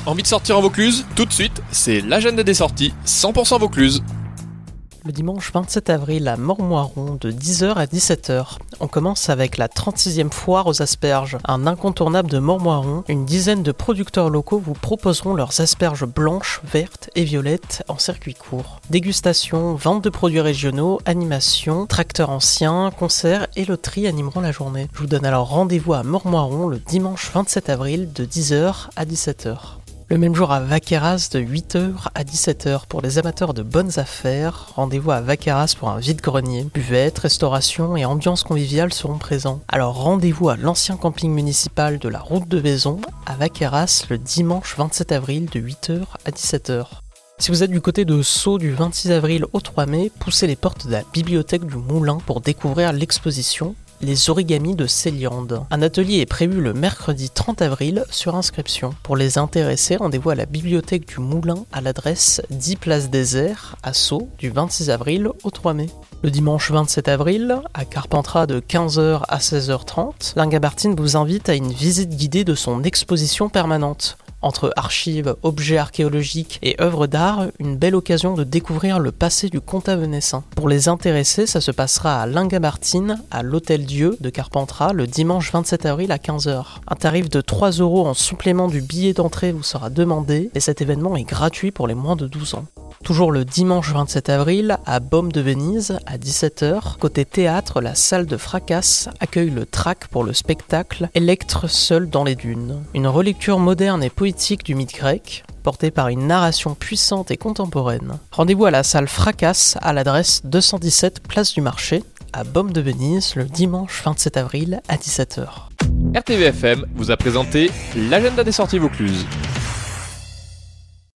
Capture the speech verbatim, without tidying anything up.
Envie de sortir en Vaucluse? Tout de suite, c'est l'agenda des sorties cent pour cent Vaucluse. Le dimanche vingt-sept avril à Mormoiron de dix heures à dix-sept heures. On commence avec la trente-sixième foire aux asperges, un incontournable de Mormoiron. Une dizaine de producteurs locaux vous proposeront leurs asperges blanches, vertes et violettes en circuit court. Dégustation, vente de produits régionaux, animation, tracteurs anciens, concerts et loteries animeront la journée. Je vous donne alors rendez-vous à Mormoiron le dimanche vingt-sept avril de dix heures à dix-sept heures. Le même jour à Vaqueyras de huit heures à dix-sept heures pour les amateurs de bonnes affaires. Rendez-vous à Vaqueyras pour un vide-grenier. Buvette, restauration et ambiance conviviale seront présents. Alors rendez-vous à l'ancien camping municipal de la route de Vaison à Vaqueyras le dimanche vingt-sept avril de huit heures à dix-sept heures. Si vous êtes du côté de Sceaux du vingt-six avril au trois mai, poussez les portes de la bibliothèque du Moulin pour découvrir l'exposition Les origamis de Céliande. Un atelier est prévu le mercredi trente avril sur inscription. Pour les intéressés, rendez-vous à la bibliothèque du Moulin à l'adresse dix place Désert à Sceaux du vingt-six avril au trois mai. Le dimanche vingt-sept avril, à Carpentras de quinze heures à seize heures trente, Linga-Martin vous invite à une visite guidée de son exposition permanente. Entre archives, objets archéologiques et œuvres d'art, une belle occasion de découvrir le passé du comtat venessin. Pour les intéressés, ça se passera à Linga-Martin, à l'Hôtel Dieu de Carpentras, le dimanche vingt-sept avril à quinze heures. Un tarif de trois euros en supplément du billet d'entrée vous sera demandé et cet événement est gratuit pour les moins de douze ans. Toujours le dimanche vingt-sept avril, à Baume de Venise, à dix-sept heures, côté théâtre, la salle de Fracas accueille le track pour le spectacle Électre seul dans les dunes. Une relecture moderne et poétique du mythe grec, portée par une narration puissante et contemporaine. Rendez-vous à la salle Fracas à l'adresse deux cent dix-sept place du Marché, à Baume de Venise, le dimanche vingt-sept avril à dix-sept heures. R T V F M vous a présenté l'agenda des sorties Vaucluse.